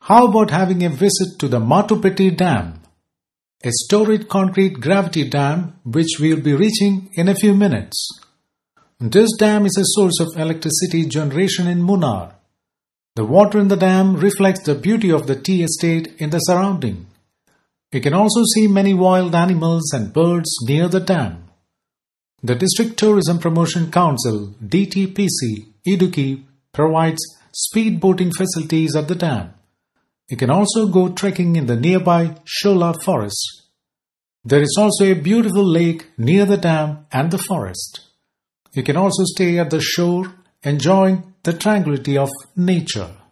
How about having a visit to the Matupeti Dam, a storied concrete gravity dam which we will be reaching in a few minutes. This dam is a source of electricity generation in Munnar. The water in the dam reflects the beauty of the tea estate in the surrounding. You can also see many wild animals and birds near the dam. The District Tourism Promotion Council (DTPC) Idukki provides speed boating facilities at the dam. You can also go trekking in the nearby Shola forest. There is also a beautiful lake near the dam and the forest. You can also stay at the shore enjoying the tranquility of nature.